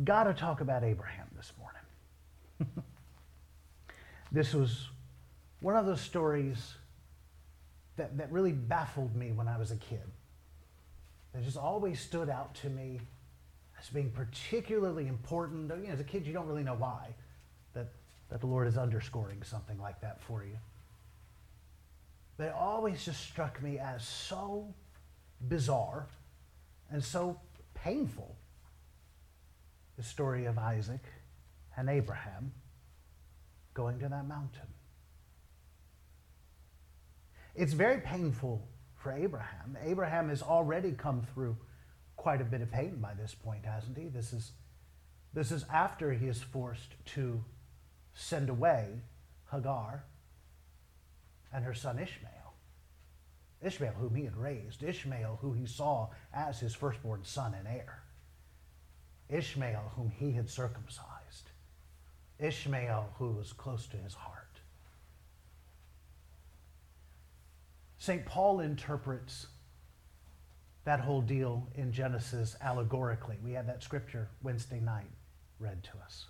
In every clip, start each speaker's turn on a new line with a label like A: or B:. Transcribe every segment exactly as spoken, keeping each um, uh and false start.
A: got to talk about Abraham this morning. This was one of those stories that, that really baffled me when I was a kid. It just always stood out to me as being particularly important. You know, as a kid, you don't really know why, that, that the Lord is underscoring something like that for you. But it always just struck me as so bizarre and so painful. The story of Isaac and Abraham going to that mountain. It's very painful for Abraham. Abraham has already come through quite a bit of pain by this point, hasn't he? This is, this is after he is forced to send away Hagar and her son Ishmael. Ishmael, whom he had raised. Ishmael, who he saw as his firstborn son and heir. Ishmael, whom he had circumcised. Ishmael, who was close to his heart. Saint Paul interprets that whole deal in Genesis allegorically. We had that scripture Wednesday night read to us.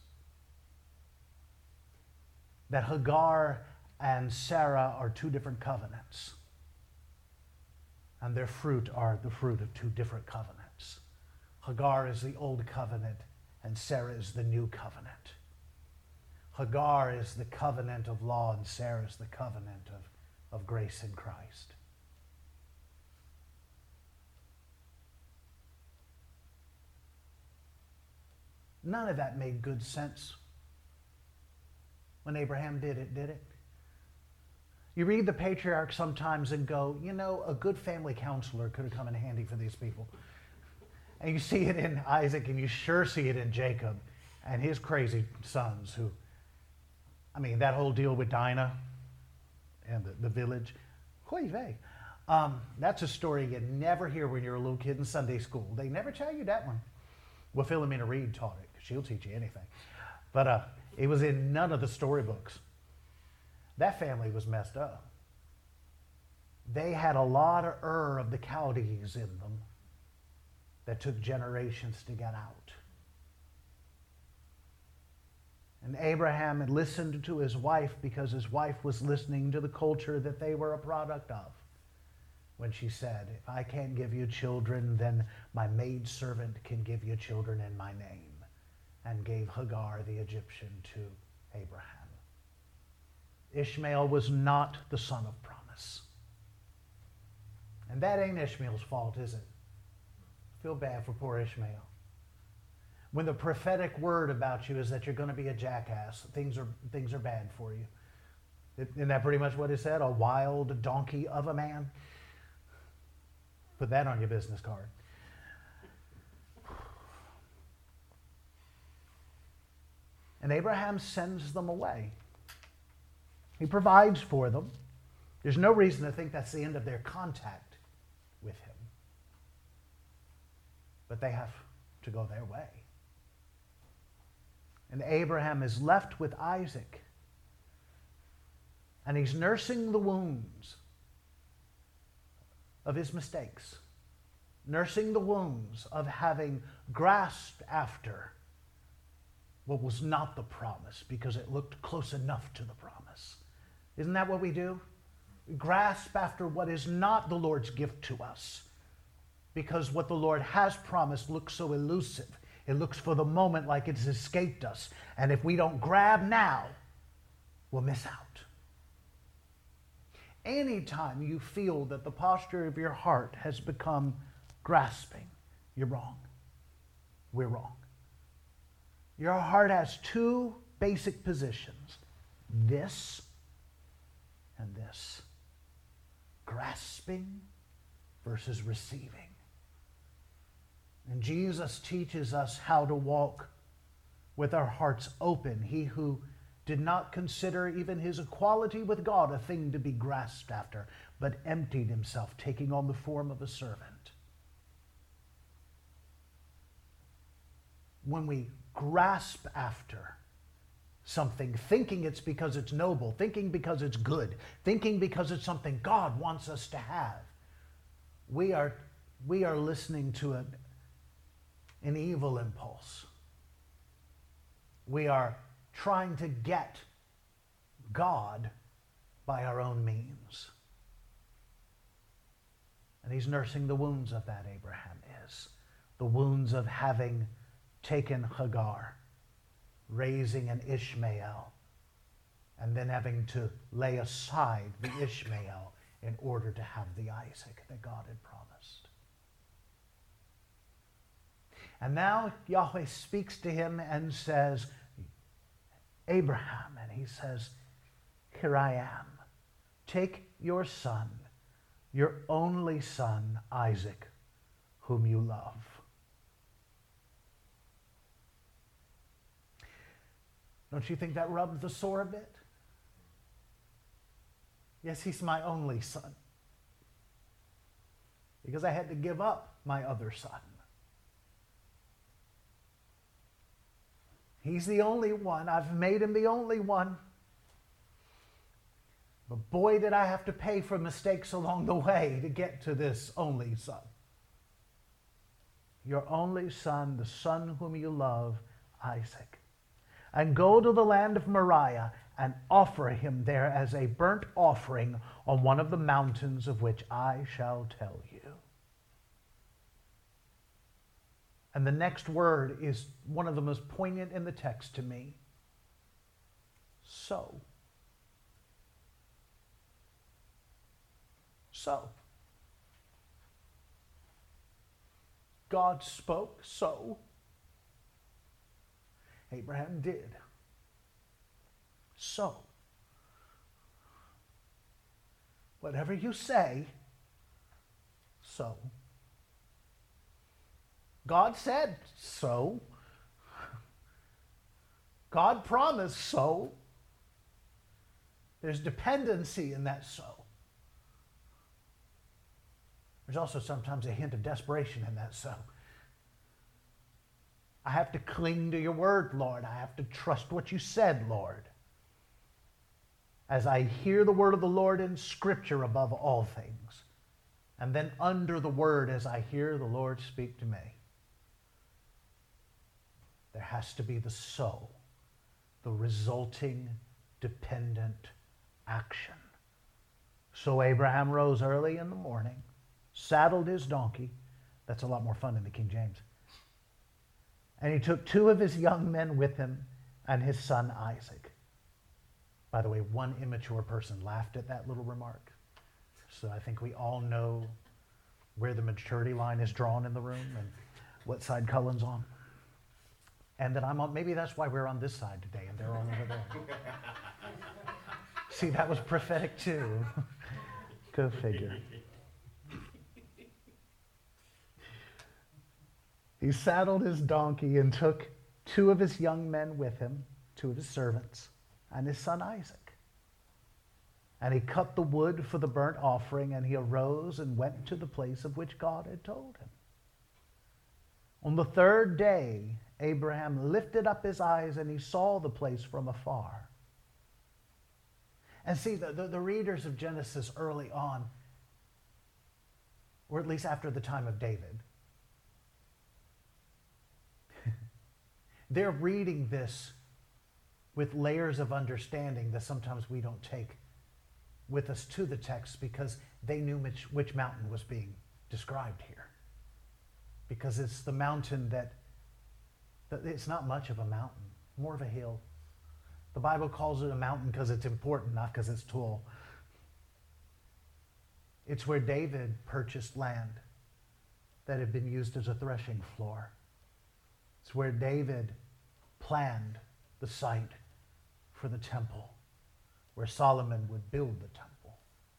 A: That Hagar and Sarah are two different covenants. And their fruit are the fruit of two different covenants. Hagar is the old covenant, and Sarah is the new covenant. Hagar is the covenant of law, and Sarah is the covenant of, of grace in Christ. None of that made good sense when Abraham did it, did it? You read the patriarch sometimes and go, you know, a good family counselor could have come in handy for these people. And you see it in Isaac, and you sure see it in Jacob and his crazy sons who, I mean, that whole deal with Dinah and the, the village, oy vey. Um, that's a story you never hear when you're a little kid in Sunday school. They never tell you that one. Well, Philomena Reed taught it, because she'll teach you anything. But uh, it was in none of the storybooks. That family was messed up. They had a lot of Ur of the Chaldees in them that took generations to get out. And Abraham had listened to his wife because his wife was listening to the culture that they were a product of. When she said, if I can't give you children, then my maidservant can give you children in my name. And gave Hagar the Egyptian to Abraham. Ishmael was not the son of promise. And that ain't Ishmael's fault, is it? I feel bad for poor Ishmael. When the prophetic word about you is that you're going to be a jackass, things are, things are bad for you. Isn't that pretty much what it said? A wild donkey of a man? Put that on your business card. And Abraham sends them away. He provides for them. There's no reason to think that's the end of their contact with him. But they have to go their way. And Abraham is left with Isaac. And he's nursing the wounds of his mistakes. Nursing the wounds of having grasped after what was not the promise because it looked close enough to the promise. Isn't that what we do? We grasp after what is not the Lord's gift to us because what the Lord has promised looks so elusive. It looks for the moment like it's escaped us. And if we don't grab now, we'll miss out. Anytime you feel that the posture of your heart has become grasping, you're wrong. We're wrong. Your heart has two basic positions. This and this. Grasping versus receiving. And Jesus teaches us how to walk with our hearts open. He who did not consider even his equality with God a thing to be grasped after, but emptied himself, taking on the form of a servant. When we grasp after something, thinking it's because it's noble, thinking because it's good, thinking because it's something God wants us to have, we are, we are listening to an, an evil impulse We are trying to get God by our own means. And he's nursing the wounds of that, Abraham is. The wounds of having taken Hagar, raising an Ishmael, and then having to lay aside the Ishmael in order to have the Isaac that God had promised. And now Yahweh speaks to him and says, Abraham, and he says, here I am. Take your son, your only son, Isaac, whom you love. Don't you think that rubs the sore a bit? Yes, he's my only son. Because I had to give up my other son. He's the only one. I've made him the only one. But boy, did I have to pay for mistakes along the way to get to this only son. Your only son, the son whom you love, Isaac. And go to the land of Moriah and offer him there as a burnt offering on one of the mountains of which I shall tell you. And the next word is one of the most poignant in the text to me. So. So. God spoke, so. Abraham did. So. Whatever you say, so. God said so. God promised so. There's dependency in that so. There's also sometimes a hint of desperation in that so. I have to cling to your word, Lord. I have to trust what you said, Lord. As I hear the word of the Lord in Scripture above all things. And then under the word as I hear the Lord speak to me. There has to be the so, the resulting dependent action. So Abraham rose early in the morning, saddled his donkey. That's a lot more fun in the King James. And he took two of his young men with him and his son Isaac. By the way, one immature person laughed at that little remark. So I think we all know where the maturity line is drawn in the room and what side Cullen's on. And that I'm on, maybe that's why we're on this side today and they're on over there. See, that was prophetic too. Go figure. He saddled his donkey and took two of his young men with him, two of his servants, and his son Isaac. And he cut the wood for the burnt offering, and he arose and went to the place of which God had told him. On the third day, Abraham lifted up his eyes and he saw the place from afar. And see, the, the, the readers of Genesis early on, or at least after the time of David, they're reading this with layers of understanding that sometimes we don't take with us to the text because they knew which, which mountain was being described here. Because it's the mountain that it's not much of a mountain, more of a hill. The Bible calls it a mountain because it's important, not because it's tall. It's where David purchased land that had been used as a threshing floor. It's where David planned the site for the temple, where Solomon would build the temple,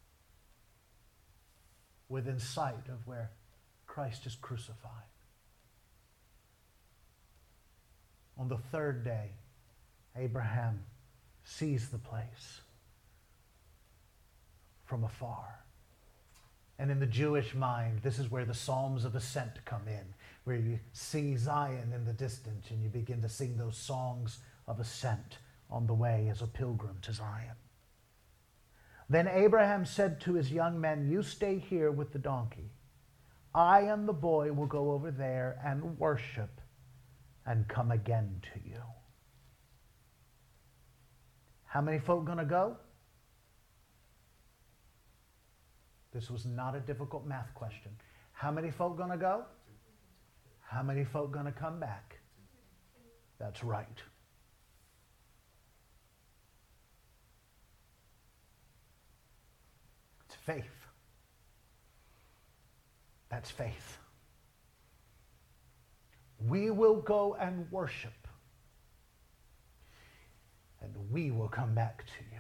A: within sight of where Christ is crucified. On the third day, Abraham sees the place from afar. And in the Jewish mind, this is where the Psalms of Ascent come in, where you see Zion in the distance and you begin to sing those songs of ascent on the way as a pilgrim to Zion. Then Abraham said to his young men, "You stay here with the donkey. I and the boy will go over there and worship and come again to you." How many folk going to go? This was not a difficult math question. How many folk going to go? How many folk going to come back? That's right. It's faith. That's faith. We will go and worship, and we will come back to you.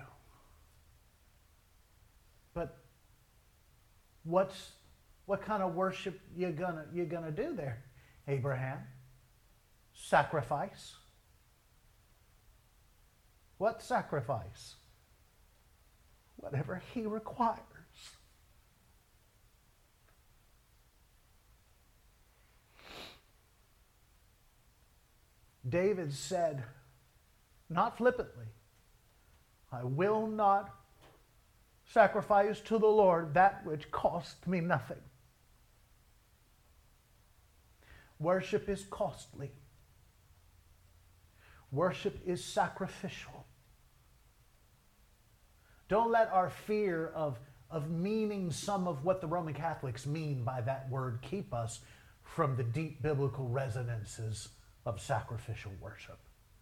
A: But what's what kind of worship you gonna you gonna do there, Abraham? Sacrifice. What sacrifice? Whatever he requires. David said, not flippantly, I will not sacrifice to the Lord that which cost me nothing. Worship is costly. Worship is sacrificial. Don't let our fear of, of meaning some of what the Roman Catholics mean by that word keep us from the deep biblical resonances of sacrificial worship.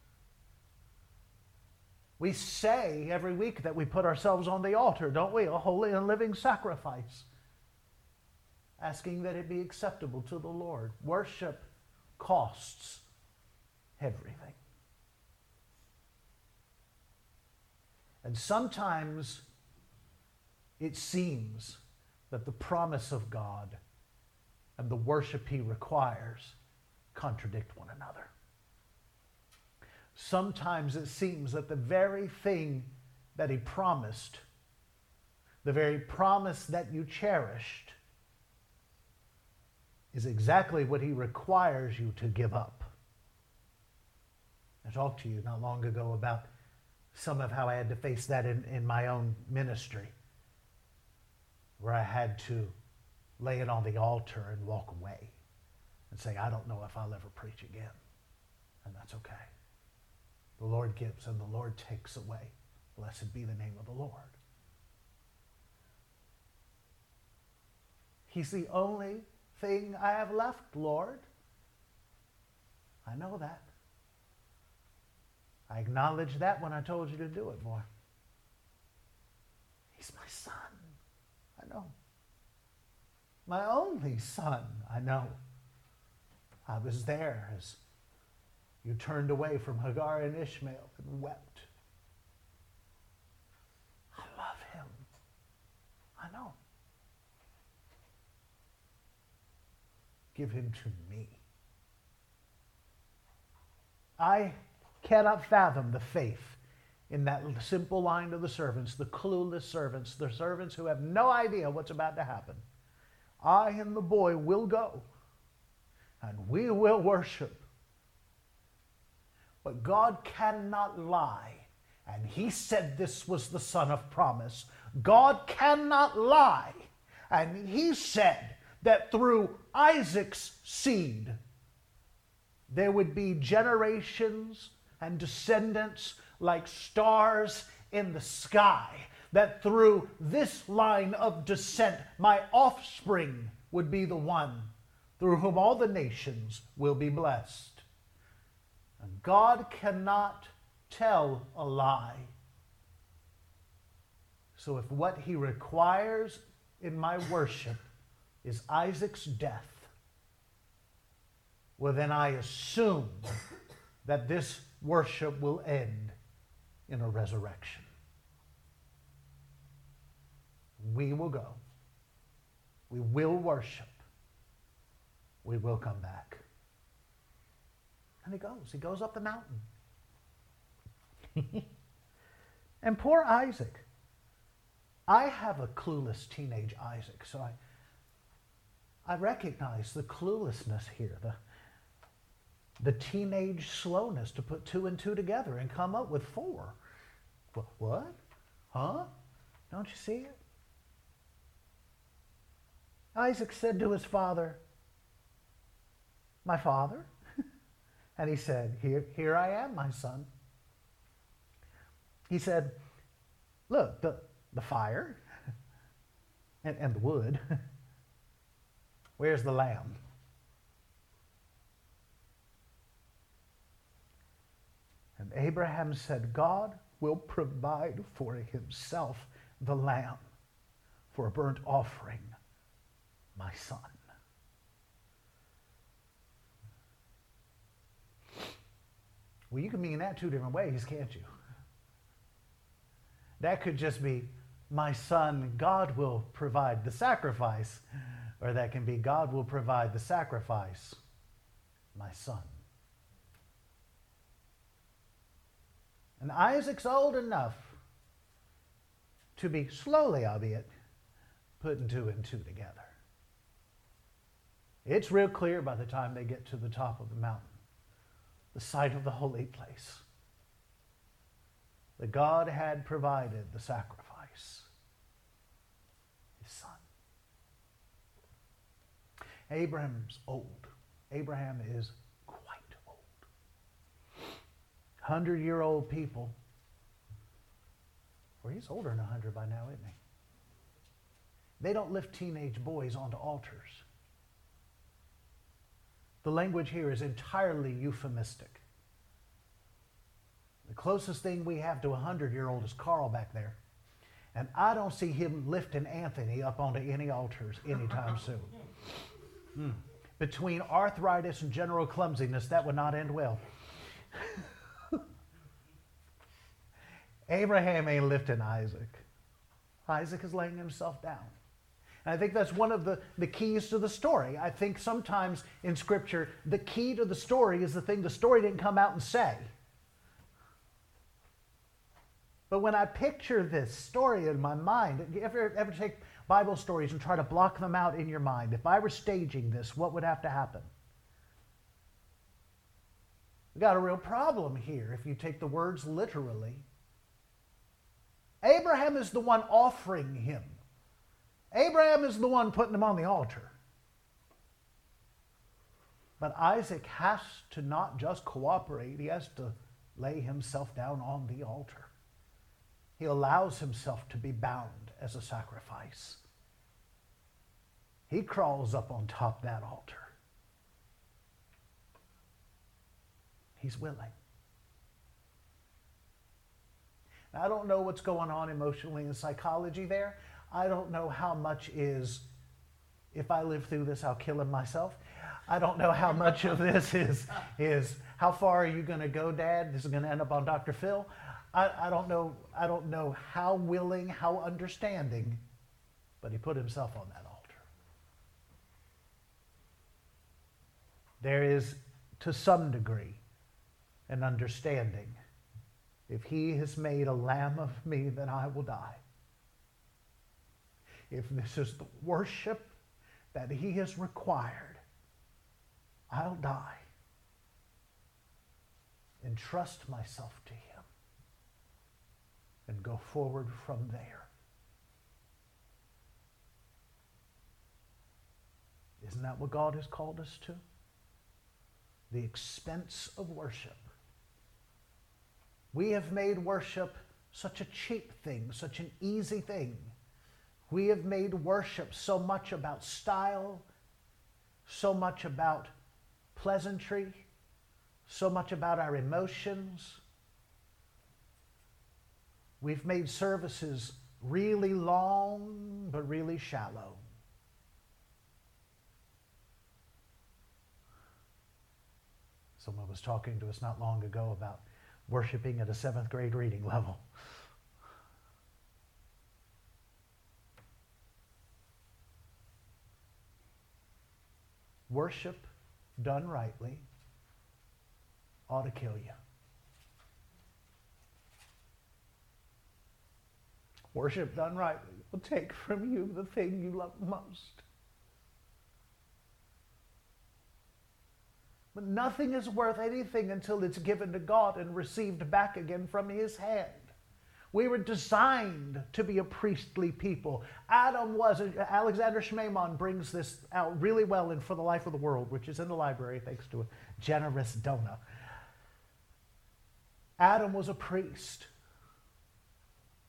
A: We say every week that we put ourselves on the altar, don't we? A holy and living sacrifice, asking that it be acceptable to the Lord. Worship costs everything. And sometimes it seems that the promise of God and the worship he requires contradict one another. Sometimes it seems that the very thing that he promised, the very promise that you cherished, is exactly what he requires you to give up. I talked to you not long ago about some of how I had to face that in, in my own ministry, where I had to lay it on the altar and walk away and say, I don't know if I'll ever preach again. And that's okay. The Lord gives and the Lord takes away. Blessed be the name of the Lord. He's the only thing I have left, Lord. I know that. I acknowledged that when I told you to do it, boy. He's my son. I know. My only son, I know. I was there as you turned away from Hagar and Ishmael and wept. I love him. I know. Give him to me. I cannot fathom the faith in that simple line to the servants, the clueless servants, the servants who have no idea what's about to happen. I and the boy will go, and we will worship. But God cannot lie, and he said this was the son of promise. God cannot lie, and he said that through Isaac's seed there would be generations and descendants like stars in the sky, that through this line of descent my offspring would be the one through whom all the nations will be blessed. And God cannot tell a lie. So if what he requires in my worship is Isaac's death, well, then I assume that this worship will end in a resurrection. We will go. We will worship. We will come back. And he goes. He goes up the mountain. And poor Isaac. I have a clueless teenage Isaac, so I, I recognize the cluelessness here, the, the teenage slowness to put two and two together and come up with four. What? Huh? Don't you see it? Isaac said to his father, my father? And he said, here, here I am, my son. He said, look, the, the fire and, and the wood, where's the lamb? And Abraham said, God will provide for himself the lamb for a burnt offering, my son. Well, you can mean that two different ways, can't you? That could just be, my son, God will provide the sacrifice. Or that can be, God will provide the sacrifice, my son. And Isaac's old enough to be slowly, albeit, putting two and two together. It's real clear by the time they get to the top of the mountain, the site of the holy place, that God had provided the sacrifice, his son. Abraham's old. Abraham is quite old. Hundred-year-old people. Well, he's older than a hundred by now, isn't he? They don't lift teenage boys onto altars. The language here is entirely euphemistic. The closest thing we have to a hundred-year-old is Carl back there. And I don't see him lifting Anthony up onto any altars anytime soon. Hmm. Between arthritis and general clumsiness, that would not end well. Abraham ain't lifting Isaac. Isaac is laying himself down. And I think that's one of the, the keys to the story. I think sometimes in Scripture, the key to the story is the thing the story didn't come out and say. But when I picture this story in my mind, you ever, ever take Bible stories and try to block them out in your mind? If I were staging this, what would have to happen? We've got a real problem here if you take the words literally. Abraham is the one offering him. Abraham is the one putting him on the altar. But Isaac has to not just cooperate, he has to lay himself down on the altar. He allows himself to be bound as a sacrifice. He crawls up on top of that altar. He's willing. Now, I don't know what's going on emotionally in psychology there. I don't know how much is, if I live through this, I'll kill him myself. I don't know how much of this is, is how far are you going to go, Dad? This is going to end up on Doctor Phil. I, I don't know. I don't know how willing, how understanding, but he put himself on that altar. There is, to some degree, an understanding. If he has made a lamb of me, then I will die. If this is the worship that he has required, I'll die and trust myself to him and go forward from there. Isn't that what God has called us to? The expense of worship. We have made worship such a cheap thing, such an easy thing. We have made worship so much about style, so much about pleasantry, so much about our emotions. We've made services really long, but really shallow. Someone was talking to us not long ago about worshiping at a seventh grade reading level. Worship done rightly ought to kill you. Worship done rightly will take from you the thing you love most. But nothing is worth anything until it's given to God and received back again from his hand. We were designed to be a priestly people. Adam was, Alexander Schmemann brings this out really well in For the Life of the World, which is in the library thanks to a generous donor. Adam was a priest.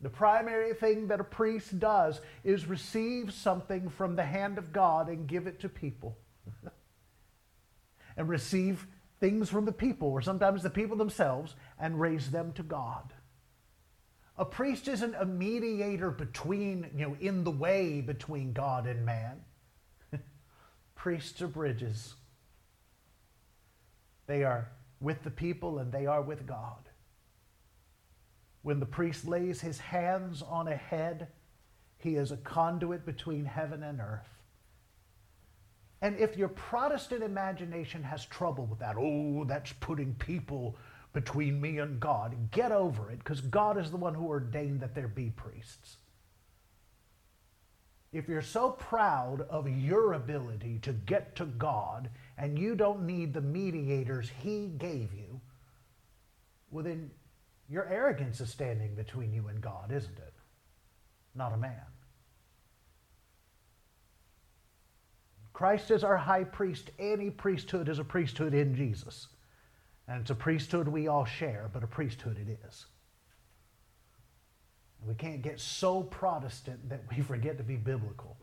A: The primary thing that a priest does is receive something from the hand of God and give it to people. And receive things from the people, or sometimes the people themselves, and raise them to God. A priest isn't a mediator between, you know, in the way between God and man. Priests are bridges. They are with the people and they are with God. When the priest lays his hands on a head, he is a conduit between heaven and earth. And if your Protestant imagination has trouble with that, oh, that's putting people between me and God, get over it, because God is the one who ordained that there be priests. If you're so proud of your ability to get to God and you don't need the mediators he gave you, well then your arrogance is standing between you and God, isn't it? Not a man. Christ is our high priest. Any priesthood is a priesthood in Jesus. And it's a priesthood we all share, but a priesthood it is. And we can't get so Protestant that we forget to be biblical.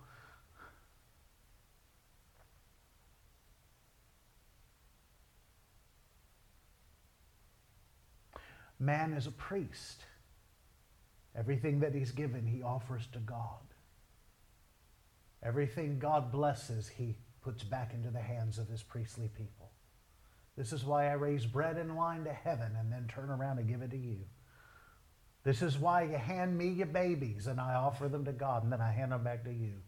A: Man is a priest. Everything that he's given, he offers to God. Everything God blesses, he puts back into the hands of his priestly people. This is why I raise bread and wine to heaven and then turn around and give it to you. This is why you hand me your babies and I offer them to God and then I hand them back to you.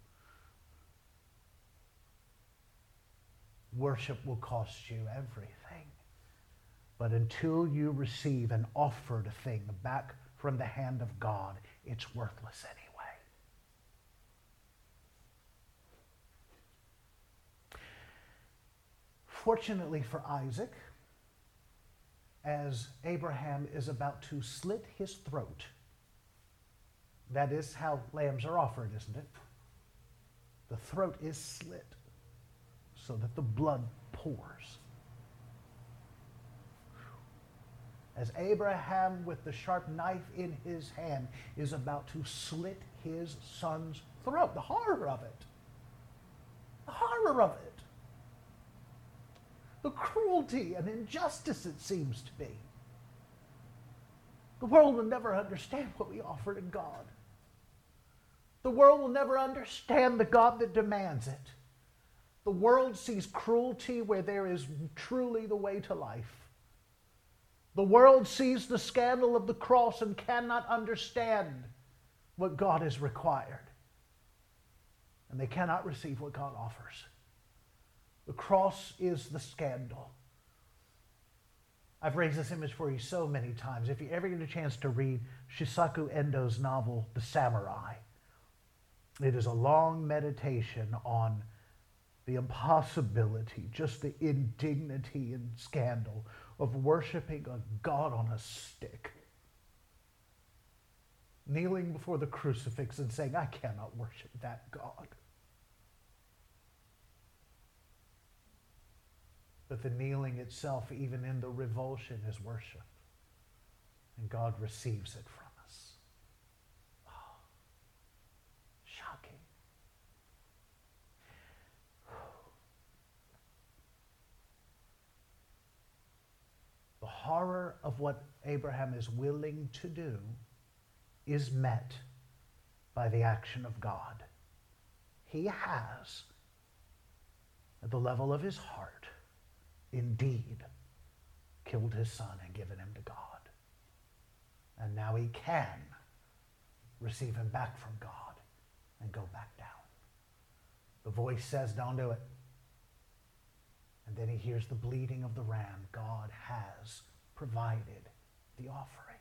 A: Worship will cost you everything. But until you receive an offered thing back from the hand of God, it's worthless anyway. Fortunately for Isaac, as Abraham is about to slit his throat, that is how lambs are offered, isn't it? The throat is slit so that the blood pours. As Abraham, with the sharp knife in his hand, is about to slit his son's throat. The horror of it. The horror of it. The cruelty and injustice it seems to be. The world will never understand what we offer to God. The world will never understand the God that demands it. The world sees cruelty where there is truly the way to life. The world sees the scandal of the cross and cannot understand what God has required. And they cannot receive what God offers. The cross is the scandal. I've raised this image for you so many times. If you ever get a chance to read Shisaku Endo's novel, The Samurai, it is a long meditation on the impossibility, just the indignity and scandal of worshiping a God on a stick. Kneeling before the crucifix and saying, I cannot worship that God. But the kneeling itself, even in the revulsion, is worship. And God receives it from us. Oh, shocking. The horror of what Abraham is willing to do is met by the action of God. He has, at the level of his heart, indeed killed his son and given him to God. And now he can receive him back from God and go back down. The voice says, don't do it. And then he hears the bleating of the ram. God has provided the offering.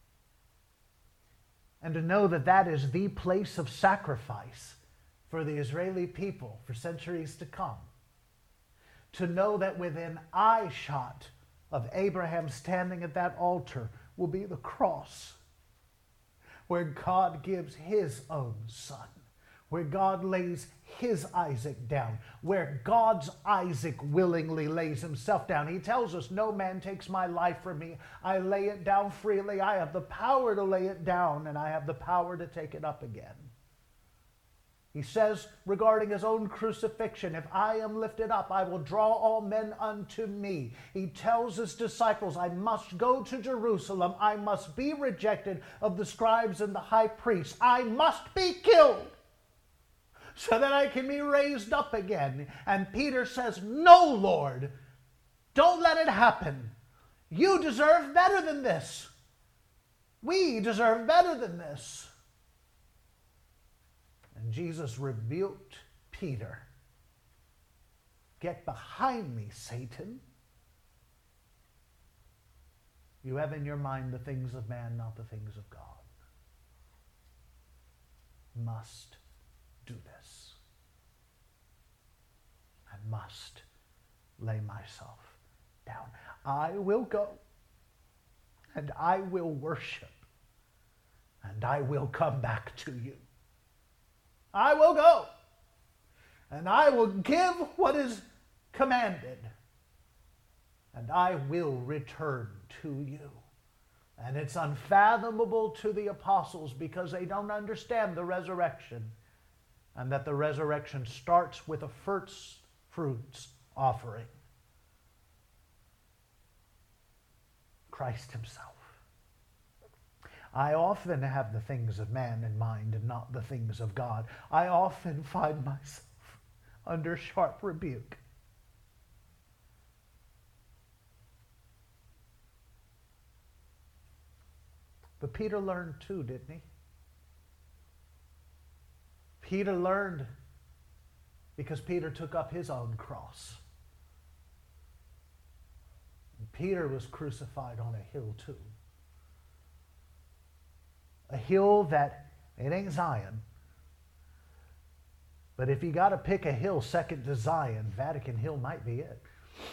A: And to know that that is the place of sacrifice for the Israeli people for centuries to come. To know that within eye shot of Abraham standing at that altar will be the cross where God gives his own son, where God lays his Isaac down, where God's Isaac willingly lays himself down. He tells us, no man takes my life from me. I lay it down freely. I have the power to lay it down, and I have the power to take it up again. He says regarding his own crucifixion, if I am lifted up, I will draw all men unto me. He tells his disciples, I must go to Jerusalem. I must be rejected of the scribes and the high priests. I must be killed so that I can be raised up again. And Peter says, no, Lord, don't let it happen. You deserve better than this. We deserve better than this. And Jesus rebuked Peter. Get behind me, Satan. You have in your mind the things of man, not the things of God. Must do this. I must lay myself down. I will go, and I will worship, and I will come back to you. I will go, and I will give what is commanded, and I will return to you. And it's unfathomable to the apostles because they don't understand the resurrection, and that the resurrection starts with a first fruits offering. Christ himself. I often have the things of man in mind and not the things of God. I often find myself under sharp rebuke. But Peter learned too, didn't he? Peter learned because Peter took up his own cross. And Peter was crucified on a hill too. A hill that, it ain't Zion, but if you got to pick a hill second to Zion, Vatican Hill might be it.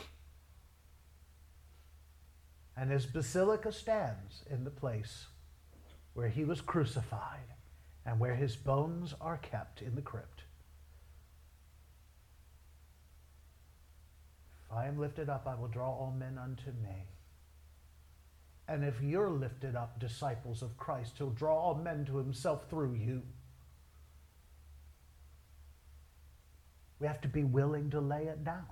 A: And his basilica stands in the place where he was crucified and where his bones are kept in the crypt. If I am lifted up, I will draw all men unto me. And if you're lifted up, disciples of Christ, he'll draw all men to himself through you. We have to be willing to lay it down.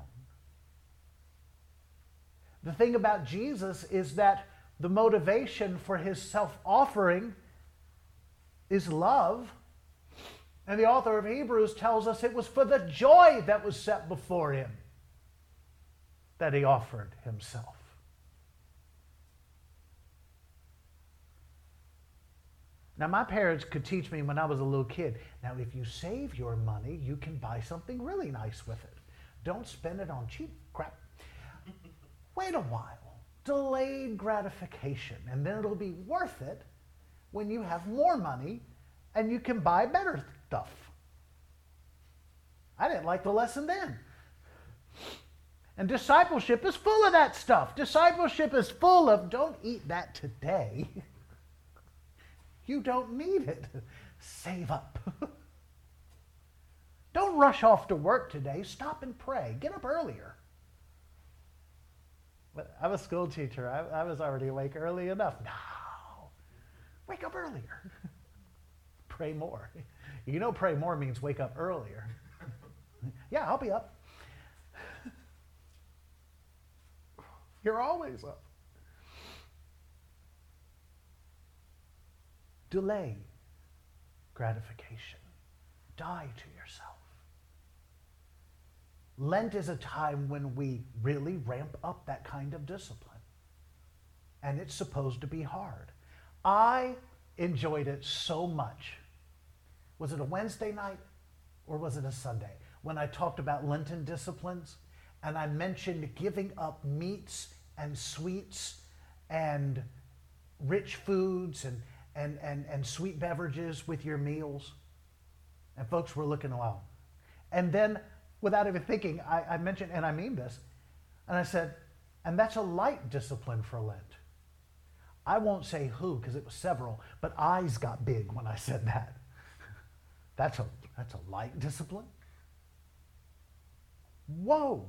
A: The thing about Jesus is that the motivation for his self-offering is love. And the author of Hebrews tells us it was for the joy that was set before him that he offered himself. Now, my parents could teach me when I was a little kid, now, if you save your money, you can buy something really nice with it. Don't spend it on cheap crap. Wait a while. Delayed gratification, and then it'll be worth it when you have more money and you can buy better stuff. I didn't like the lesson then. And discipleship is full of that stuff. Discipleship is full of, don't eat that today. You don't need it. Save up. Don't rush off to work today. Stop and pray. Get up earlier. But I'm a school teacher. I, I was already awake early enough. No. Wake up earlier. Pray more. You know pray more means wake up earlier. Yeah, I'll be up. You're always up. Delay gratification. Die to yourself. Lent is a time when we really ramp up that kind of discipline. And it's supposed to be hard. I enjoyed it so much. Was it a Wednesday night or was it a Sunday? When I talked about Lenten disciplines and I mentioned giving up meats and sweets and rich foods and And, and, and sweet beverages with your meals. And folks were looking along. And then, without even thinking, I, I mentioned, and I mean this, and I said, and that's a light discipline for Lent. I won't say who, because it was several, but eyes got big when I said that. That's a, that's a light discipline. Whoa.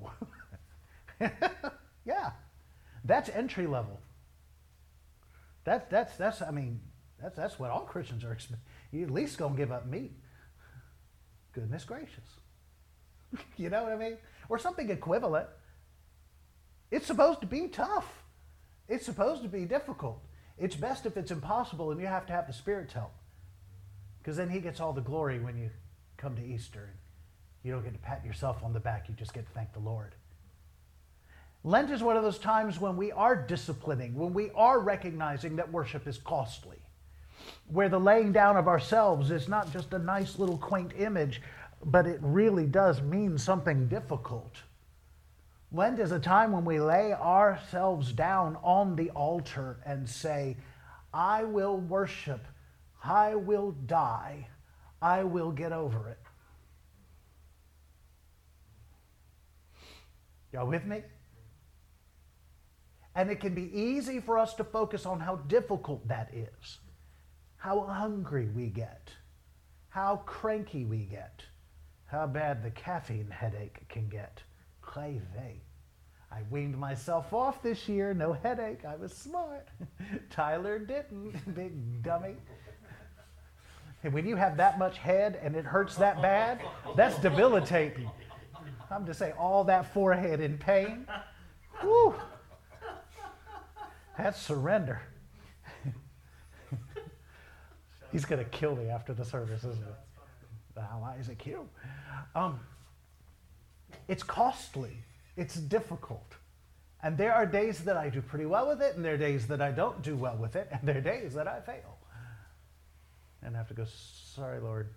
A: Yeah. That's entry level. That's, that's, that's, I mean, that's, that's what all Christians are expecting. You at least going to give up meat. Goodness gracious. You know what I mean? Or something equivalent. It's supposed to be tough. It's supposed to be difficult. It's best if it's impossible and you have to have the Spirit's help. Because then he gets all the glory when you come to Easter. And you don't get to pat yourself on the back. You just get to thank the Lord. Lent is one of those times when we are disciplining, when we are recognizing that worship is costly, where the laying down of ourselves is not just a nice little quaint image, but it really does mean something difficult. Lent is a time when we lay ourselves down on the altar and say, I will worship, I will die, I will get over it. Y'all with me? And it can be easy for us to focus on how difficult that is, how hungry we get, how cranky we get, how bad the caffeine headache can get. Hey, hey. I weaned myself off this year, no headache, I was smart. Tyler didn't, big dummy. And when you have that much head and it hurts that bad, that's debilitating. I'm just saying, all that forehead in pain, whew. That's surrender. He's going to kill me after the service, isn't he? How Isaac you? Um, it's costly. It's difficult. And there are days that I do pretty well with it, and there are days that I don't do well with it, and there are days that I fail. And I have to go, sorry, Lord.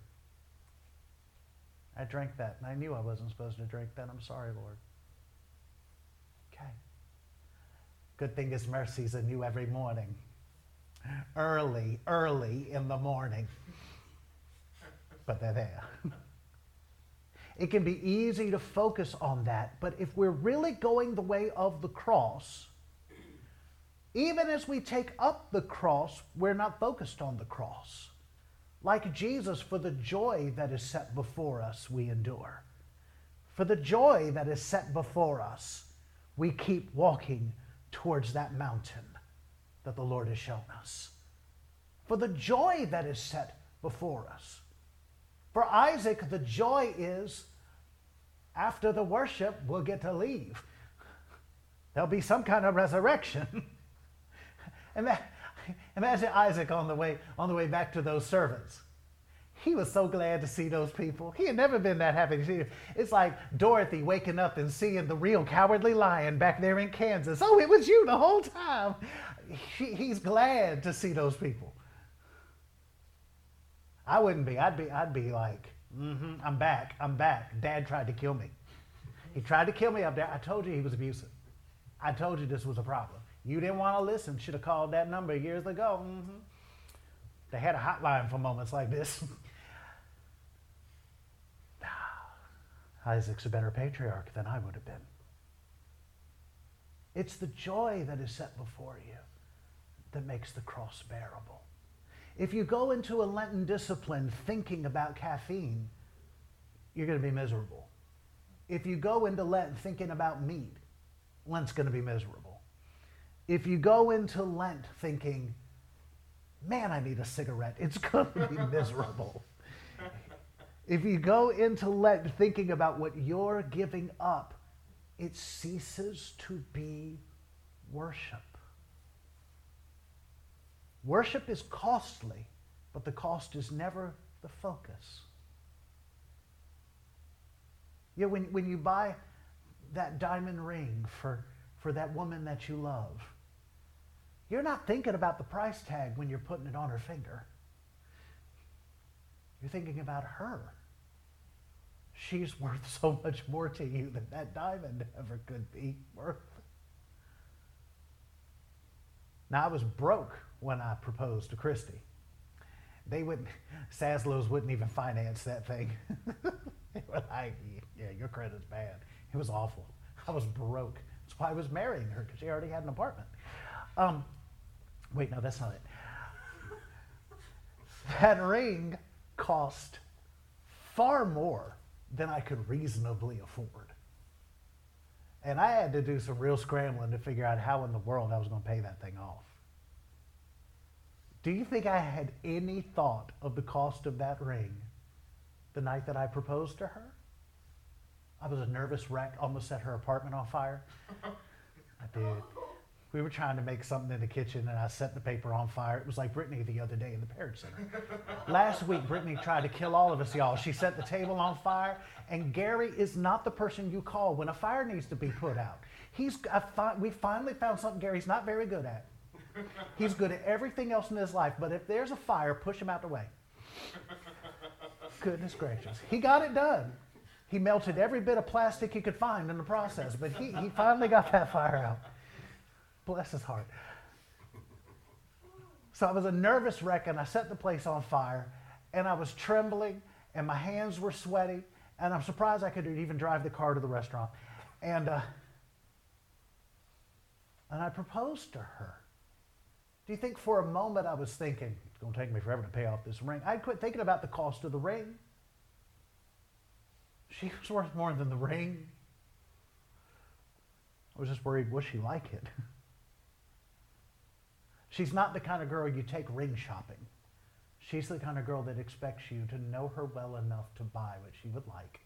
A: I drank that, and I knew I wasn't supposed to drink that. I'm sorry, Lord. Okay. Good thing His mercies are new every morning. Early, early in the morning. But they're there. It can be easy to focus on that, but if we're really going the way of the cross, even as we take up the cross, we're not focused on the cross. Like Jesus, for the joy that is set before us, we endure. For the joy that is set before us, we keep walking towards that mountain that the Lord has shown us. For the joy that is set before us. For Isaac, the joy is after the worship, we'll get to leave. There'll be some kind of resurrection. Imagine Isaac on the way on the way back to those servants. He was so glad to see those people. He had never been that happy to see them. It's like Dorothy waking up and seeing the real Cowardly Lion back there in Kansas. Oh, it was you the whole time. He, he's glad to see those people. I wouldn't be. I'd be. I'd be like, mm-hmm, I'm back. I'm back. Dad tried to kill me. He tried to kill me up there. I told you he was abusive. I told you this was a problem. You didn't want to listen. Should have called that number years ago. Mm-hmm. They had a hotline for moments like this. Isaac's a better patriarch than I would have been. It's the joy that is set before you that makes the cross bearable. If you go into a Lenten discipline thinking about caffeine, you're going to be miserable. If you go into Lent thinking about meat, Lent's going to be miserable. If you go into Lent thinking, man, I need a cigarette, it's going to be miserable. If you go into Lent thinking about what you're giving up, it ceases to be worship. Worship is costly, but the cost is never the focus. You know, when, when you buy that diamond ring for, for that woman that you love, you're not thinking about the price tag when you're putting it on her finger. You're thinking about her. She's worth so much more to you than that diamond ever could be worth. Now, I was broke when I proposed to Christy. They wouldn't, Saslow's wouldn't even finance that thing. They were like, yeah, your credit's bad. It was awful. I was broke. That's why I was marrying her, because she already had an apartment. Um, wait, no, that's not it. That ring cost far more than I could reasonably afford. And I had to do some real scrambling to figure out how in the world I was going to pay that thing off. Do you think I had any thought of the cost of that ring the night that I proposed to her? I was a nervous wreck, almost set her apartment on fire. I did. We were trying to make something in the kitchen, and I set the paper on fire. It was like Brittany the other day in the Parent Center. Last week, Brittany tried to kill all of us, y'all. She set the table on fire, and Gary is not the person you call when a fire needs to be put out. He's, I fi- we finally found something Gary's not very good at. He's good at everything else in his life, but if there's a fire, push him out the way. Goodness gracious. He got it done. He melted every bit of plastic he could find in the process, but he, he finally got that fire out. Bless his heart. So I was a nervous wreck, and I set the place on fire, and I was trembling, and my hands were sweaty, and I'm surprised I could even drive the car to the restaurant. And, uh, and I proposed to her. Do you think for a moment I was thinking, it's going to take me forever to pay off this ring? I'd quit thinking about the cost of the ring. She was worth more than the ring. I was just worried, would she like it? She's not the kind of girl you take ring shopping. She's the kind of girl that expects you to know her well enough to buy what she would like.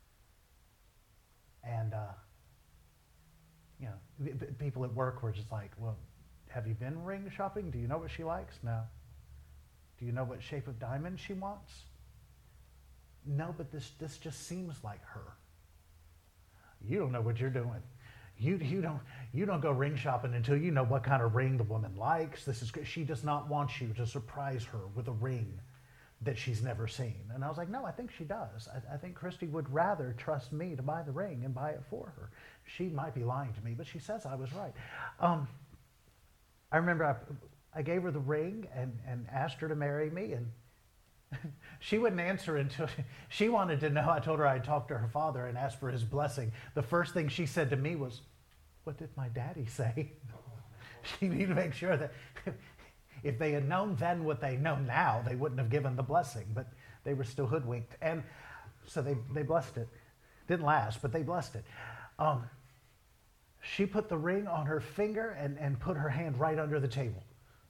A: And, uh, you know, people at work were just like, well, have you been ring shopping? Do you know what she likes? No. Do you know what shape of diamond she wants? No, but this, this just seems like her. You don't know what you're doing. You, you, don't, you don't go ring shopping until you know what kind of ring the woman likes. This is, she does not want you to surprise her with a ring that she's never seen. And I was like, no, I think she does. I, I think Christy would rather trust me to buy the ring and buy it for her. She might be lying to me, but she says I was right. Um, I remember I, I gave her the ring and, and asked her to marry me, and she wouldn't answer until she wanted to know. I told her I'd talked to her father and asked for his blessing. The first thing she said to me was, what did my daddy say? She needed to make sure that if they had known then what they know now, they wouldn't have given the blessing, but they were still hoodwinked. And so they, they blessed it. Didn't last, but they blessed it. Um, she put the ring on her finger and, and put her hand right under the table.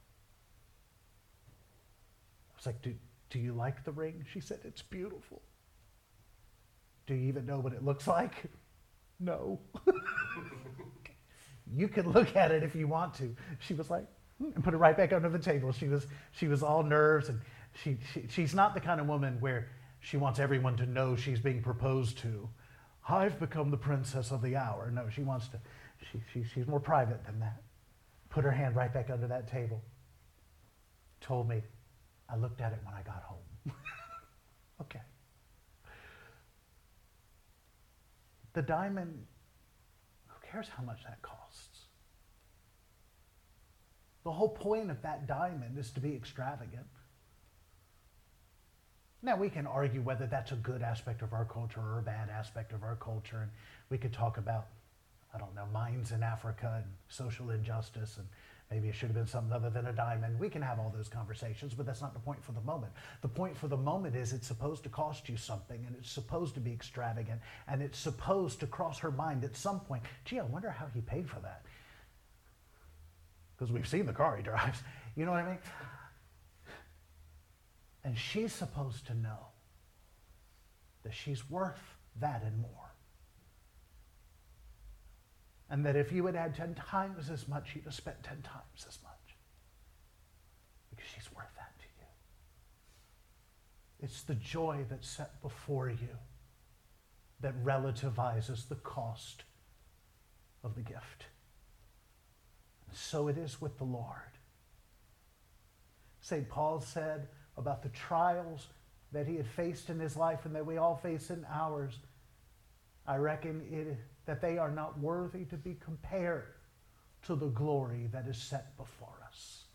A: I was like, do, do you like the ring? She said, it's beautiful. Do you even know what it looks like? No. You can look at it if you want to. She was like, hmm, and put it right back under the table. She was, she was all nerves, and she, she, she's not the kind of woman where she wants everyone to know she's being proposed to. I've become the princess of the hour. No, she wants to, she, she, she's more private than that. Put her hand right back under that table. Told me, I looked at it when I got home. Okay. The diamond, who cares how much that costs? The whole point of that diamond is to be extravagant. Now, we can argue whether that's a good aspect of our culture or a bad aspect of our culture, and we could talk about, I don't know, mines in Africa and social injustice, and maybe it should have been something other than a diamond. We can have all those conversations, but that's not the point for the moment. The point for the moment is it's supposed to cost you something, and it's supposed to be extravagant, and it's supposed to cross her mind at some point. Gee, I wonder how he paid for that. Because we've seen the car he drives. You know what I mean? And she's supposed to know that she's worth that and more. And that if you had had ten times as much, you'd have spent ten times as much. Because she's worth that to you. It's the joy that's set before you that relativizes the cost of the gift. And so it is with the Lord. Saint Paul said about the trials that he had faced in his life and that we all face in ours, I reckon it, that they are not worthy to be compared to the glory that is set before us.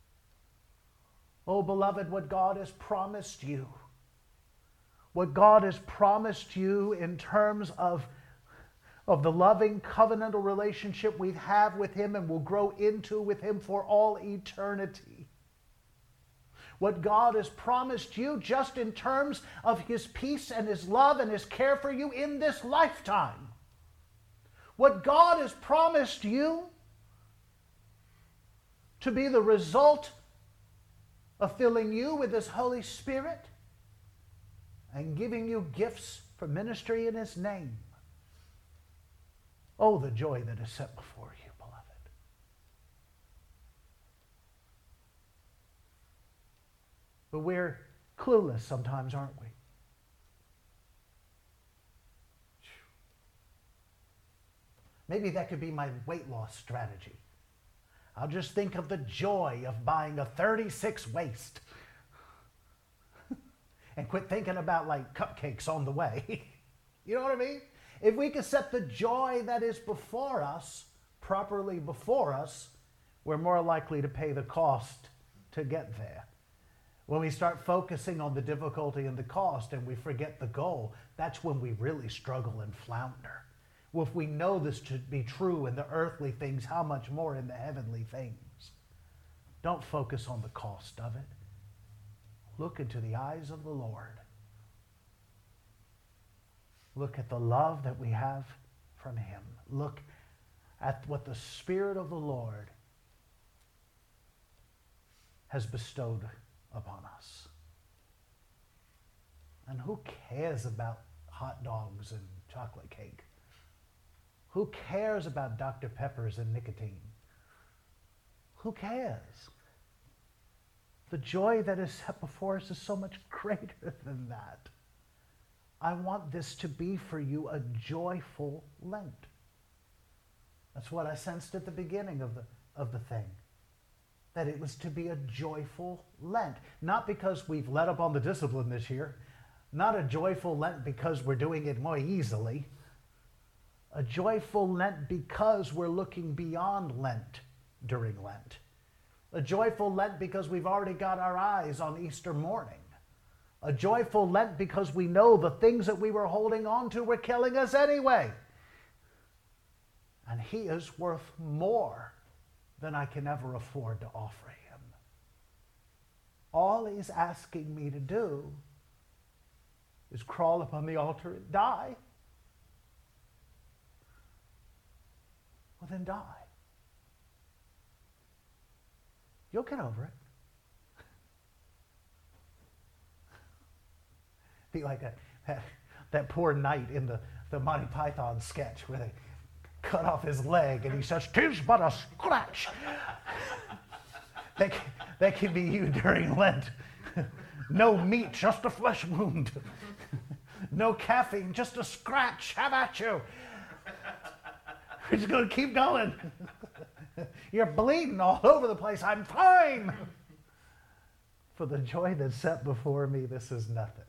A: Oh, beloved, what God has promised you, what God has promised you in terms of, of the loving covenantal relationship we have with him and will grow into with him for all eternity. what God has promised you just in terms of his peace and his love and his care for you in this lifetime. What God has promised you to be the result of filling you with his Holy Spirit and giving you gifts for ministry in his name. Oh, the joy that is set before you, beloved. But we're clueless sometimes, aren't we? Maybe that could be my weight loss strategy. I'll just think of the joy of buying a thirty-six waist and quit thinking about like cupcakes on the way. You know what I mean? If we could set the joy that is before us properly before us, we're more likely to pay the cost to get there. When we start focusing on the difficulty and the cost and we forget the goal, that's when we really struggle and flounder. Well, if we know this to be true in the earthly things, how much more in the heavenly things? Don't focus on the cost of it. Look into the eyes of the Lord. Look at the love that we have from him. Look at what the Spirit of the Lord has bestowed upon us. And who cares about hot dogs and chocolate cake? Who cares about Doctor Peppers and nicotine? Who cares? The joy that is set before us is so much greater than that. I want this to be for you a joyful Lent. That's what I sensed at the beginning of the, of the thing. That it was to be a joyful Lent. Not because we've let up on the discipline this year. Not a joyful Lent because we're doing it more easily. A joyful Lent because we're looking beyond Lent during Lent. A joyful Lent because we've already got our eyes on Easter morning. A joyful Lent because we know the things that we were holding on to were killing us anyway. And he is worth more than I can ever afford to offer him. All he's asking me to do is crawl upon the altar and die. Well, then die. You'll get over it. Be like that, that, that poor knight in the, the Monty Python sketch where they cut off his leg and he says, "'Tis but a scratch." that, that can be you during Lent. No meat, just a flesh wound. No caffeine, just a scratch. Have at you. We're just going to keep going. You're bleeding all over the place. I'm fine. For the joy that's set before me, this is nothing.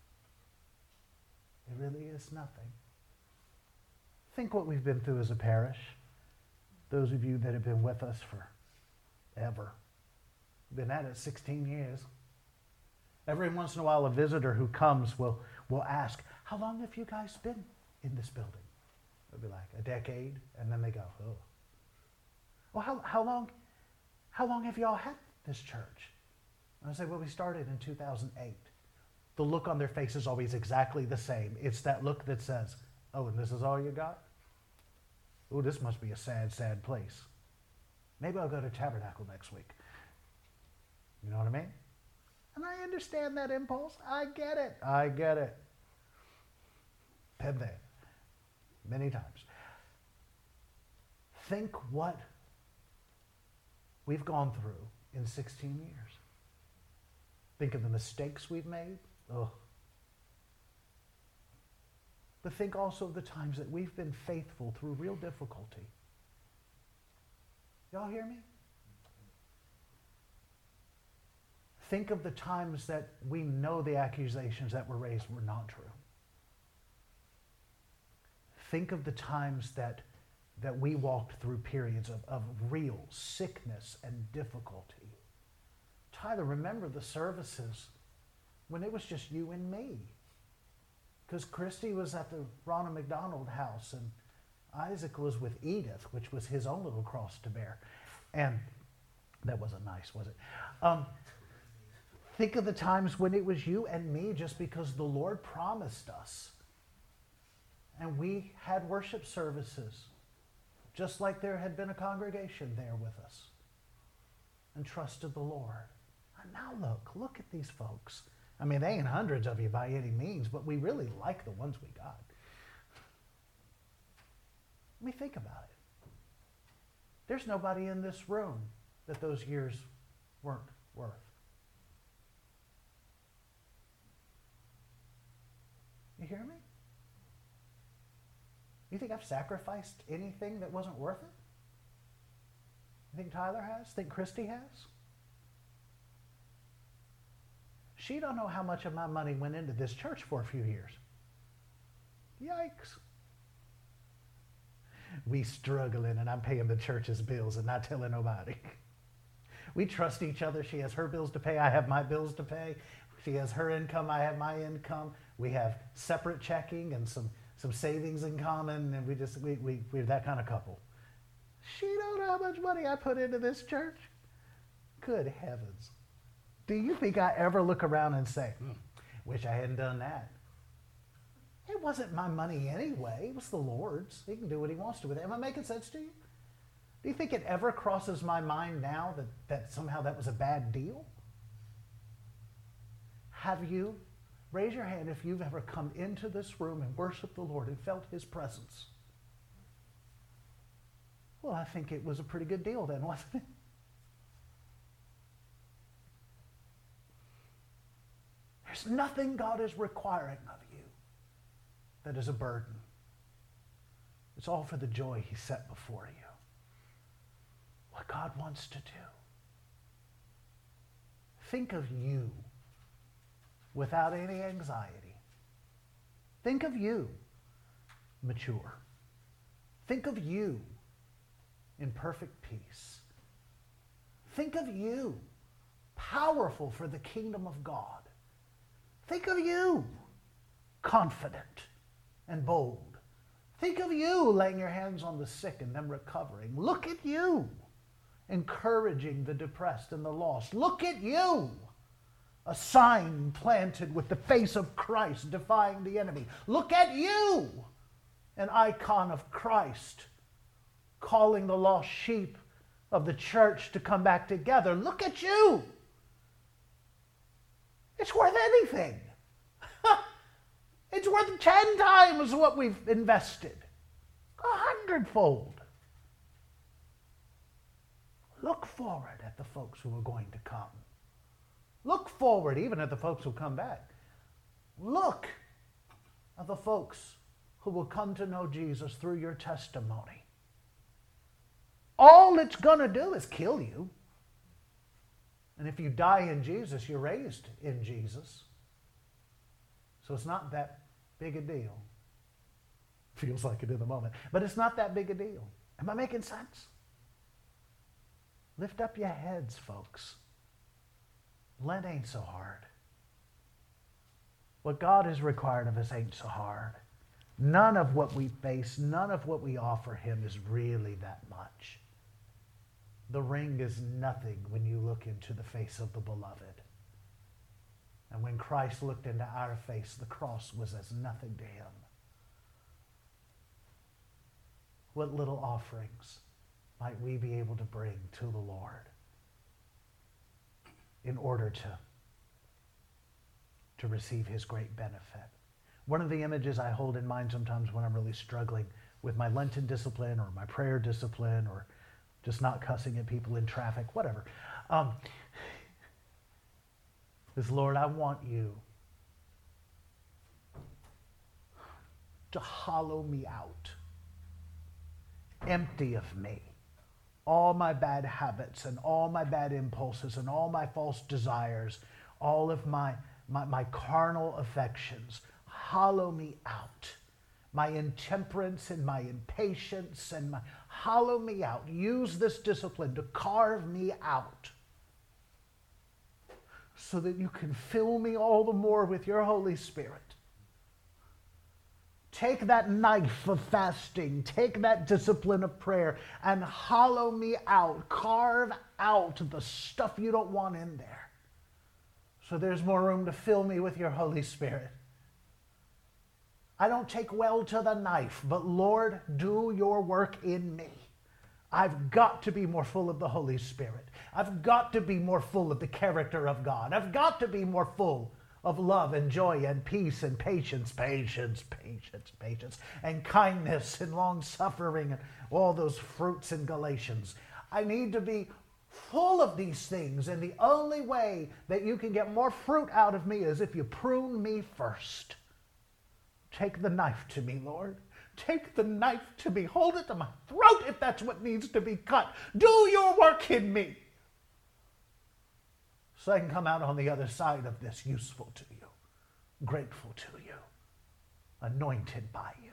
A: It really is nothing. Think what we've been through as a parish. Those of you that have been with us forever. Been at it sixteen years. Every once in a while, a visitor who comes will, will ask, "How long have you guys been in this building?" It'll be like a decade, and then they go, "Oh. Well, how, how long how long have y'all had this church?" And I say, "Well, we started in two thousand eight. The look on their face is always exactly the same. It's that look that says, "Oh, and this is all you got? Oh, this must be a sad, sad place. Maybe I'll go to Tabernacle next week." You know what I mean? And I understand that impulse. I get it. I get it. Been there many times. Think what we've gone through in sixteen years. Think of the mistakes we've made. Ugh. But think also of the times that we've been faithful through real difficulty. Y'all hear me? Think of the times that we know the accusations that were raised were not true. Think of the times that, that we walked through periods of, of real sickness and difficulty. Tyler, remember the services when it was just you and me. Because Christy was at the Ronald McDonald house and Isaac was with Edith, which was his own little cross to bear. And that wasn't nice, was it? Um, Think of the times when it was you and me just because the Lord promised us. And we had worship services, just like there had been a congregation there with us, and trusted the Lord. And now look, look at these folks. I mean, they ain't hundreds of you by any means, but we really like the ones we got. Let me think about it. There's nobody in this room that those years weren't worth. You hear me? You think I've sacrificed anything that wasn't worth it? You think Tyler has? Think Christy has? She don't know how much of my money went into this church for a few years. Yikes. We struggling and I'm paying the church's bills and not telling nobody. We trust each other. She has her bills to pay. I have my bills to pay. She has her income. I have my income. We have separate checking and some, some savings in common, and we just, we, we, we're that kind of couple. She don't know how much money I put into this church. Good heavens. Do you think I ever look around and say, hmm, wish I hadn't done that? It wasn't my money anyway. It was the Lord's. He can do what he wants to with it. Am I making sense to you? Do you think it ever crosses my mind now that, that somehow that was a bad deal? Have you? Raise your hand if you've ever come into this room and worshiped the Lord and felt his presence. Well, I think it was a pretty good deal then, wasn't it? There's nothing God is requiring of you that is a burden. It's all for the joy he set before you. What God wants to do. Think of you without any anxiety. Think of you mature. Think of you in perfect peace. Think of you powerful for the kingdom of God. Think of you confident and bold. Think of you laying your hands on the sick and them recovering. Look at you encouraging the depressed and the lost. Look at you, a sign planted with the face of Christ defying the enemy. Look at you, an icon of Christ calling the lost sheep of the church to come back together. Look at you. It's worth anything. It's worth ten times what we've invested. A hundredfold. Look forward at the folks who are going to come. Look forward even at the folks who come back. Look at the folks who will come to know Jesus through your testimony. All it's going to do is kill you. And if you die in Jesus, you're raised in Jesus. So it's not that big a deal. Feels like it in the moment. But it's not that big a deal. Am I making sense? Lift up your heads, folks. Lent ain't so hard. What God has required of us ain't so hard. None of what we face, none of what we offer him is really that much. The ring is nothing when you look into the face of the beloved. And when Christ looked into our face, the cross was as nothing to him. What little offerings might we be able to bring to the Lord in order to, to receive his great benefit? One of the images I hold in mind sometimes when I'm really struggling with my Lenten discipline or my prayer discipline or just not cussing at people in traffic, whatever, um, is, Lord, I want you to hollow me out, empty of me all my bad habits and all my bad impulses and all my false desires, all of my, my, my carnal affections. Hollow me out. My intemperance and my impatience and my, hollow me out. Use this discipline to carve me out so that you can fill me all the more with your Holy Spirit. Take that knife of fasting, take that discipline of prayer, and hollow me out. Carve out the stuff you don't want in there so there's more room to fill me with your Holy Spirit. I don't take well to the knife, but Lord, do your work in me. I've got to be more full of the Holy Spirit. I've got to be more full of the character of God. I've got to be more full of love and joy and peace and patience, patience, patience, patience, and kindness and long-suffering and all those fruits in Galatians. I need to be full of these things, and the only way that you can get more fruit out of me is if you prune me first. Take the knife to me, Lord. Take the knife to me. Hold it to my throat if that's what needs to be cut. Do your work in me, so I can come out on the other side of this useful to you, grateful to you, anointed by you.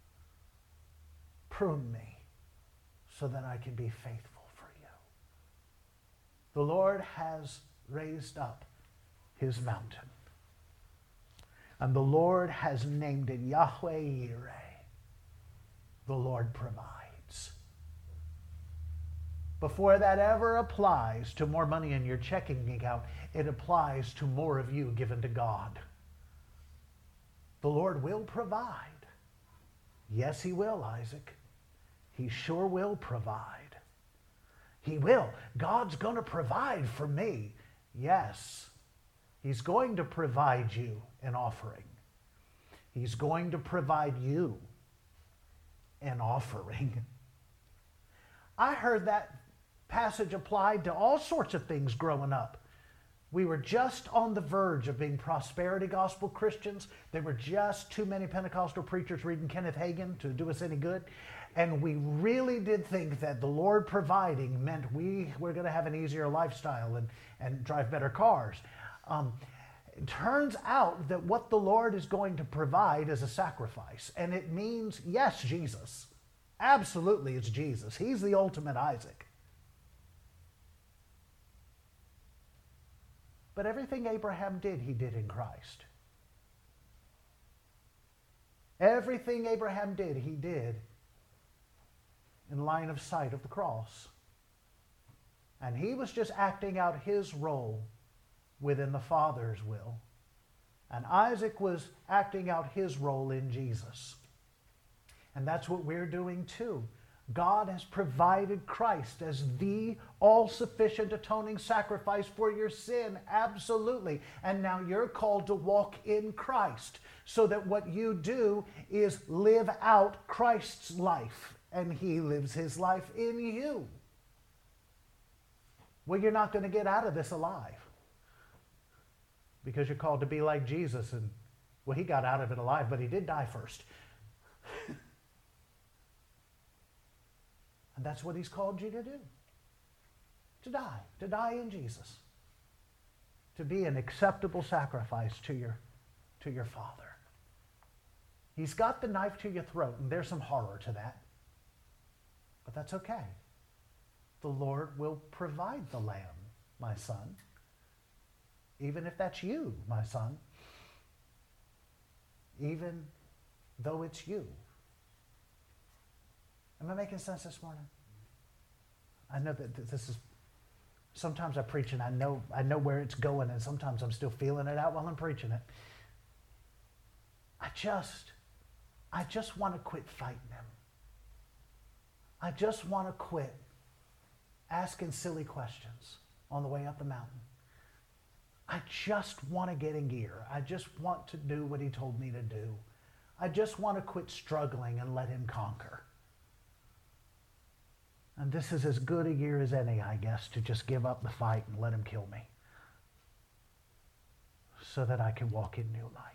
A: Prune me so that I can be faithful for you. The Lord has raised up his mountain, and the Lord has named it Yahweh Yireh. The Lord provides. Before that ever applies to more money in your checking account, it applies to more of you given to God. The Lord will provide. Yes, he will, Isaac. He sure will provide. He will. God's going to provide for me. Yes, he's going to provide you an offering. He's going to provide you an offering. I heard that passage applied to all sorts of things growing up. We were just on the verge of being prosperity gospel Christians. There were just too many Pentecostal preachers reading Kenneth Hagin to do us any good. And we really did think that the Lord providing meant we were going to have an easier lifestyle and, and drive better cars. Um, it turns out that what the Lord is going to provide is a sacrifice. And it means, yes, Jesus. Absolutely, it's Jesus. He's the ultimate Isaac. But everything Abraham did, he did in Christ. Everything Abraham did, he did in line of sight of the cross. And he was just acting out his role within the Father's will. And Isaac was acting out his role in Jesus. And that's what we're doing too. God has provided Christ as the all-sufficient atoning sacrifice for your sin, absolutely. And now you're called to walk in Christ, so that what you do is live out Christ's life, and he lives his life in you. Well, you're not going to get out of this alive, because you're called to be like Jesus. And, well, he got out of it alive, but he did die first. And that's what he's called you to do. To die. To die in Jesus. To be an acceptable sacrifice to your, to your Father. He's got the knife to your throat, and there's some horror to that. But that's okay. The Lord will provide the lamb, my son. Even if that's you, my son. Even though it's you. Am I making sense this morning? I know that this is, sometimes I preach and I know, I know where it's going, and sometimes I'm still feeling it out while I'm preaching it. I just, I just want to quit fighting him. I just want to quit asking silly questions on the way up the mountain. I just want to get in gear. I just want to do what he told me to do. I just want to quit struggling and let him conquer. And this is as good a year as any, I guess, to just give up the fight and let him kill me, so that I can walk in new life.